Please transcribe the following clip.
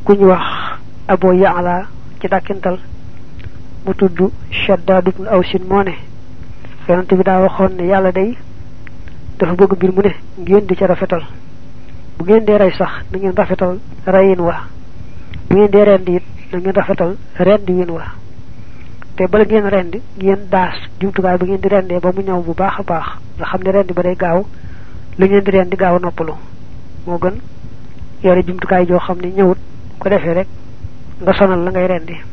ku ñu wax Abu Ya'la ci dakintal mu tuddu Shaddad ibn Awsin moo ne yonent bi daa waxoon ne yàlla day dafa bëgg mbir mu ne ngeen di ca rafetal bu ngeen dee rey sax na ngeen rafetal reyin wa bu ngeen dee rendi it na ngeen rafetal rendi win wa te bala ngeen rendi ngeen daas jumtukaay ba ngeen di rendee ba mu ñaw bu baax a baax nga xam ne rendi ba day gaaw lu ngeen di rendi gaaw noppalu moo gën yore jumtukaay joo xam ne ñëwut ko defee rek nga sonal la ngay rendi